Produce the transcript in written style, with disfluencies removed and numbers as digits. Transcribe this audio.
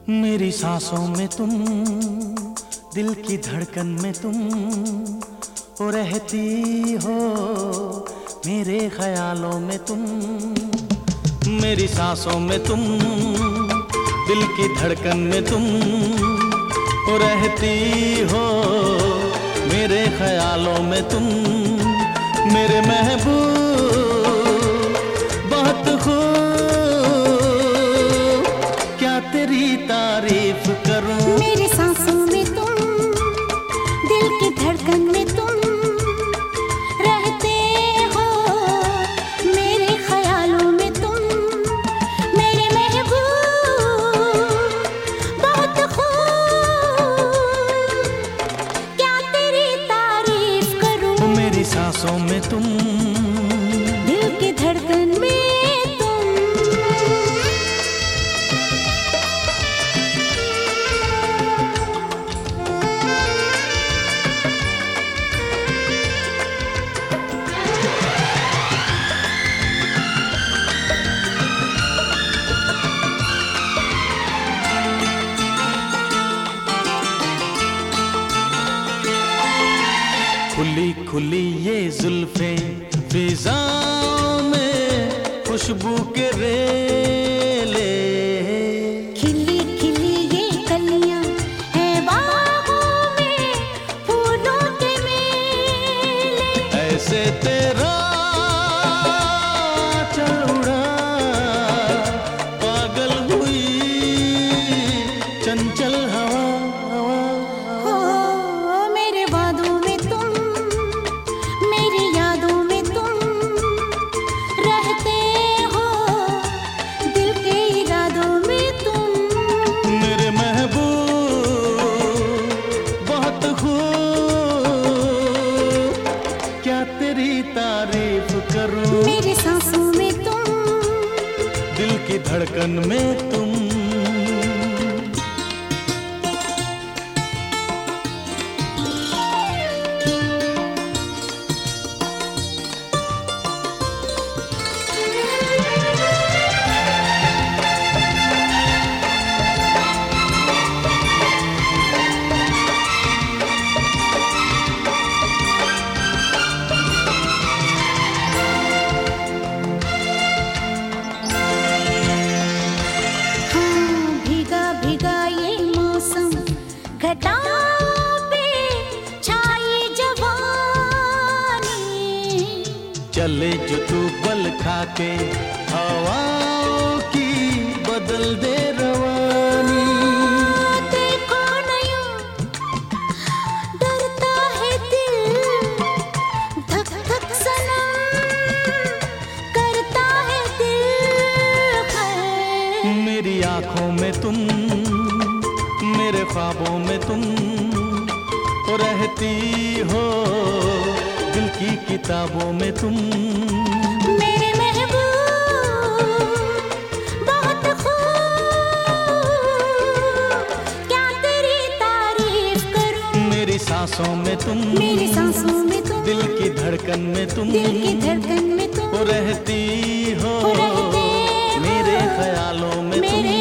मेरी सांसों में तुम, दिल की धड़कन में तुम हो रहती हो, मेरे ख्यालों में तुम। मेरी सांसों में तुम, दिल की धड़कन में तुम हो रहती हो, मेरे ख्यालों में तुम। मेरे महबूब बहुत खूब, क्या तेरी तारीफ करूं। मेरी सांसों में तुम, दिल की धड़कन में तुम रहते हो, मेरे ख्यालों में तुम। मेरे महबूब बहुत खूब, क्या तेरी तारीफ करूं। मेरी सांसों में तुम, दिल की धड़कन में खुली खुली ये जुल्फें फिजाओं में खुशबू के रेले। खिली खिली ये कलियां है बागों में फूलों के मेले। ऐसे तेरा चल उड़ा, पागल हुई चंचल हवा। हो मेरे वादों में तुम, मेरी यादों में तुम रहते हो, दिल के इरादों में तुम। मेरे महबूब बहुत खूब, क्या तेरी तारीफ करूं। मेरी सांसों में तुम, दिल की धड़कन में तुम। घटाओं पे छाई जवानी, चले जो तू बल खाके हवाओं की बदल दे रवानी। देखो नया डरता है दिल, धक धक सनम करता है दिल खैर। मेरी आंखों में तुम, मेरे ख्वाबों में तुम हो रहती हो, दिल की किताबों में तुम। मेरे महबूब बहुत खूब, क्या तेरी तारीफ करूं। मेरी सांसों में तुम, मेरी सांसों में तुम, दिल की धड़कन में तुम, दिल की धड़कन में तुम हो रहती हो, हो रहते हो, मेरे ख्यालों में तुम।